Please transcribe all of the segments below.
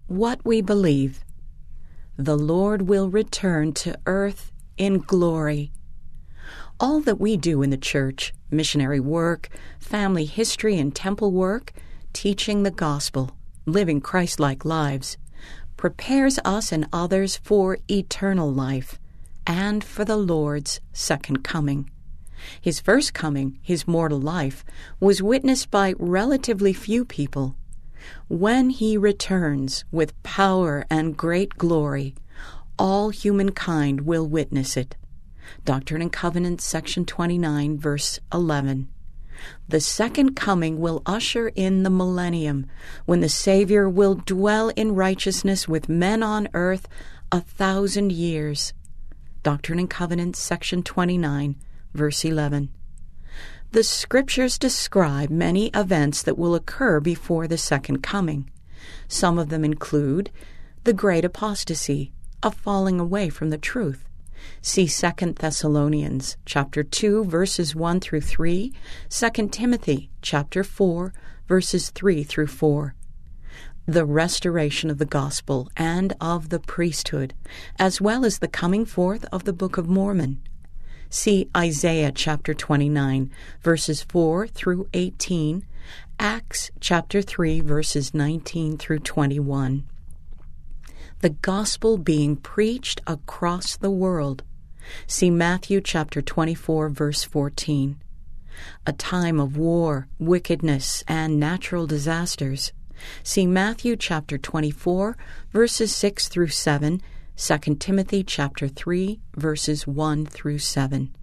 What we believe. The Lord will return to earth in glory. All that we do in the church, missionary work, family history and temple work, teaching the gospel, living Christ-like lives, prepares us and others for eternal life and for the Lord's second coming. His first coming, his mortal life, was witnessed by relatively few people. When he returns with power and great glory, all humankind will witness it. Doctrine and Covenants, section 29, verse 11. The second coming will usher in the millennium, when the Savior will dwell in righteousness with men on earth 1,000 years. Doctrine and Covenants, section 29, verse 11. The Scriptures describe many events that will occur before the second coming. Some of them include the great apostasy, a falling away from the truth. See 2 Thessalonians chapter 2, verses 1 through 3, 2 Timothy chapter 4, verses 3 through 4. The restoration of the gospel and of the priesthood, as well as the coming forth of the Book of Mormon. See Isaiah chapter 29, verses 4 through 18, Acts chapter 3, verses 19 through 21. The gospel being preached across the world. See Matthew chapter 24, verse 14. A time of war, wickedness, and natural disasters. See Matthew chapter 24, verses 6 through 7, 2 Timothy chapter 3, verses 1 through 7.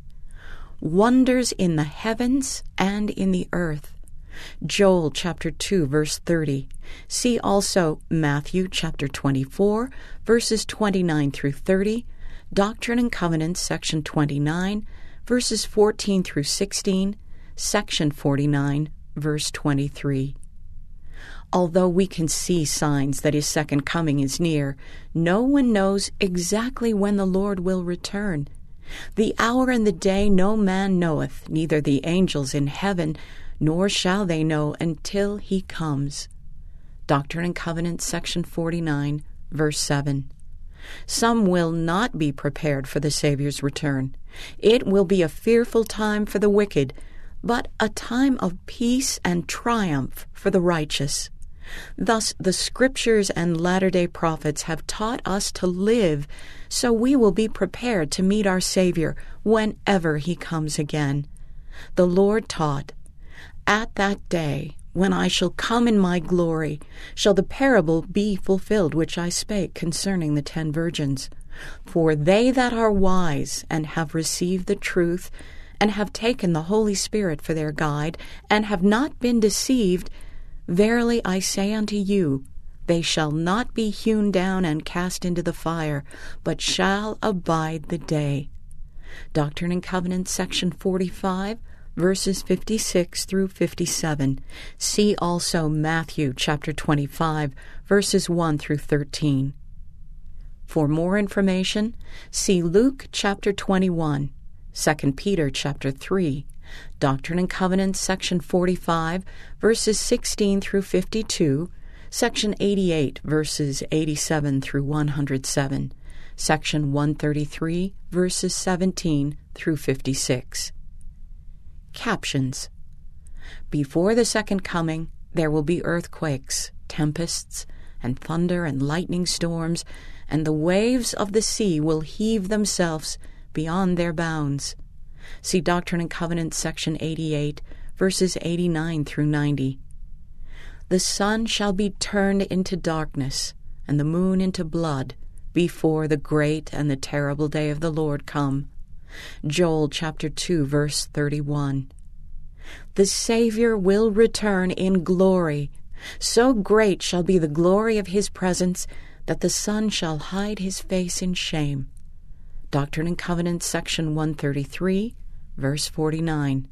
Wonders in the heavens and in the earth. Joel chapter 2, verse 30. See also Matthew chapter 24, verses 29 through 30, Doctrine and Covenants, section 29, verses 14 through 16, section 49, verse 23. Although we can see signs that his second coming is near, no one knows exactly when the Lord will return. The hour and the day no man knoweth, neither the angels in heaven, nor shall they know until he comes. Doctrine and Covenants, section 49, verse 7. Some will not be prepared for the Savior's return. It will be a fearful time for the wicked, but a time of peace and triumph for the righteous. Thus the Scriptures and latter-day prophets have taught us to live so we will be prepared to meet our Savior whenever he comes again. The Lord taught, "At that day, when I shall come in my glory, shall the parable be fulfilled which I spake concerning the 10 virgins. For they that are wise and have received the truth, and have taken the Holy Spirit for their guide, and have not been deceived, verily I say unto you, they shall not be hewn down and cast into the fire, but shall abide the day." Doctrine and Covenants, section 45, verses 56 through 57. See also Matthew chapter 25, verses 1 through 13. For more information, see Luke chapter 21, 2 Peter chapter 3, Doctrine and Covenants, section 45, verses 16 through 52, section 88, verses 87 through 107, section 133, verses 17 through 56. Captions. Before the second coming, there will be earthquakes, tempests, and thunder and lightning storms, and the waves of the sea will heave themselves beyond their bounds. See Doctrine and Covenants, section 88, verses 89 through 90. The sun shall be turned into darkness, and the moon into blood, before the great and the terrible day of the Lord come. Joel chapter 2, verse 31. The Savior will return in glory. So great shall be the glory of his presence that the sun shall hide his face in shame. Doctrine and Covenants, section 133, verse 49.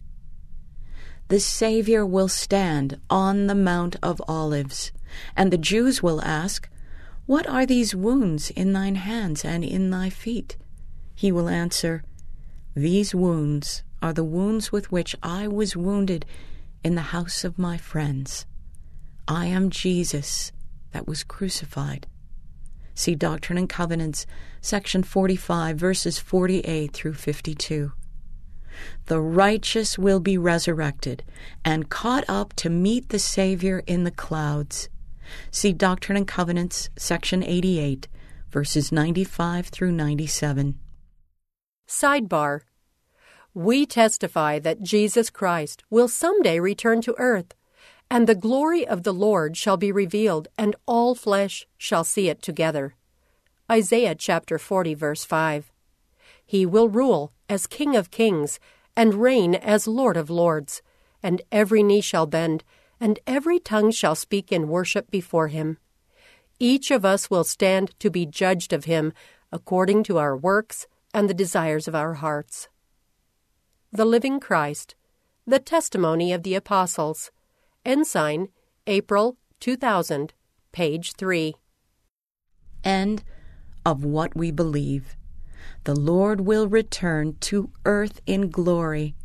The Savior will stand on the Mount of Olives, and the Jews will ask, "What are these wounds in thine hands and in thy feet?" He will answer, "These wounds are the wounds with which I was wounded in the house of my friends. I am Jesus, that was crucified. See Doctrine and Covenants, section 45, verses 48 through 52. The righteous will be resurrected and caught up to meet the Savior in the clouds. See Doctrine and Covenants, section 88, verses 95 through 97. Sidebar. We testify that Jesus Christ will someday return to earth, and the glory of the Lord shall be revealed, and all flesh shall see it together. Isaiah chapter 40, verse 5. He will rule as King of kings and reign as Lord of lords, and every knee shall bend, and every tongue shall speak in worship before him. Each of us will stand to be judged of him according to our works and the desires of our hearts. The Living Christ, The Testimony of the Apostles, Ensign, April 2000, page 3. End of what we believe. The Lord will return to earth in glory.